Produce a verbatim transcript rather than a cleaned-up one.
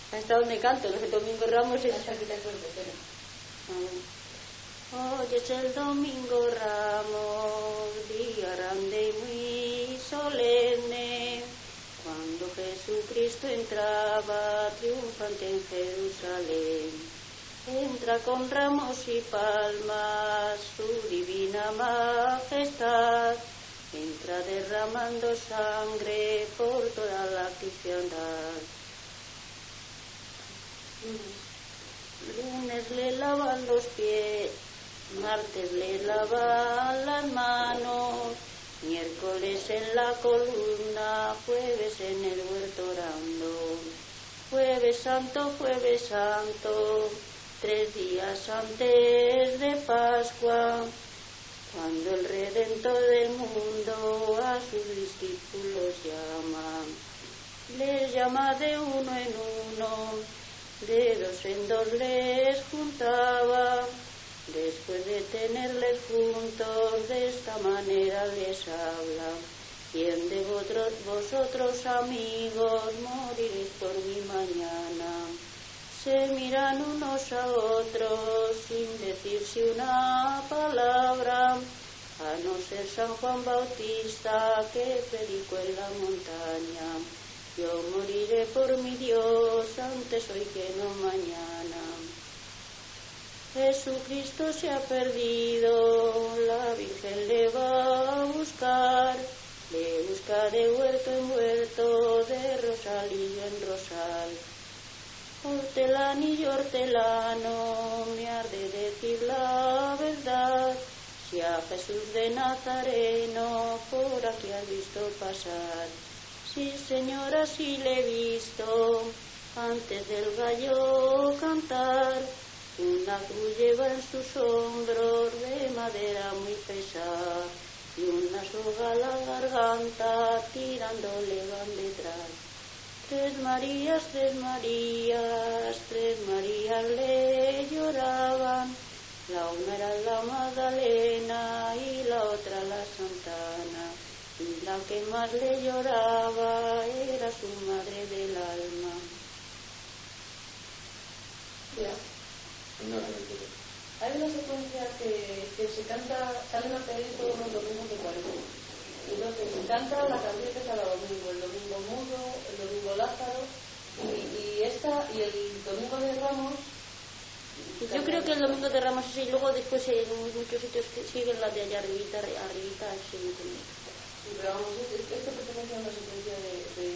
Hasta donde canto, los Domingo Ramos es... Hasta que te acuerdes, pero... Hoy es el Domingo Ramos, día grande y muy solemne, cuando Jesucristo entraba triunfante en Jerusalén. Entra con ramos y palmas su divina majestad, entra derramando sangre por toda la cristiandad. Lunes le lavan los pies, martes le lavan las manos, miércoles en la columna, jueves en el huerto orando. Jueves santo, jueves santo, tres días antes de Pascua, cuando el Redentor del mundo a sus discípulos llama. Les llama de uno en uno, de dos en dos les juntaba, después de tenerles juntos, de esta manera les habla. ¿Quién de vosotros, vosotros amigos, moriréis por mi mañana? Se miran unos a otros sin decirse una palabra, a no ser San Juan Bautista que predicó en la montaña. Yo moriré por mi Dios, antes hoy que no mañana. Jesucristo se ha perdido, la Virgen le va a buscar, le busca de huerto en huerto, de rosalillo en rosal. Hortelano y hortelano, me arde decir la verdad, si a Jesús de Nazareno por aquí has visto pasar. Sí, señora, sí le he visto, antes del gallo cantar, una cruz lleva en sus hombros de madera muy pesada, y una soga a la garganta, tirándole van detrás. Tres Marías, tres Marías, tres Marías le lloraban, la una era la Magdalena y la otra la Santana, y la que más le lloraba era su madre del alma. Ya. No, no entiendo. Hay una secuencia que, que se canta, sale una peli todos los domingos de cuaresma. Entonces se canta la canción que cada domingo, el domingo mudo, el domingo Lázaro, y, y esta, y el domingo de Ramos. Yo creo que el Domingo de Ramos es y luego después en muchos sitios que siguen la de allá arribita, arribita, siguen con Pero vamos, esto pertenece a una secuencia de, de